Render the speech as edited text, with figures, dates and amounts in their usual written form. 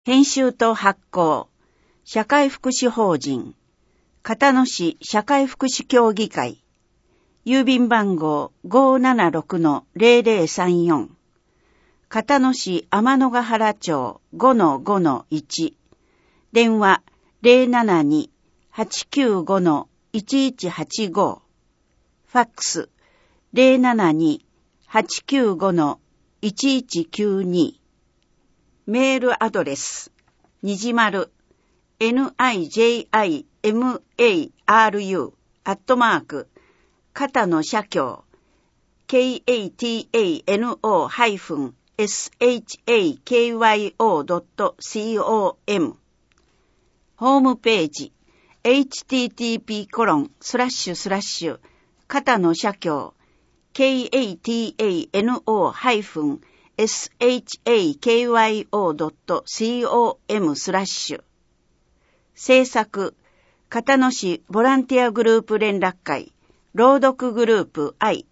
編集と発行、社会福祉法人、片野市社会福祉協議会、郵便番号 576-0034、片野市天のヶ原町 5-5-1、電話 072-895-1185、ファックス 072-895-1192、メールアドレス、にじまる、NIJIMARU、片野社協、katano-shakyo.com、ホームページ、http:// 片野社協、katano-shakyo.com/制作、片野市ボランティアグループ連絡会、朗読グループ I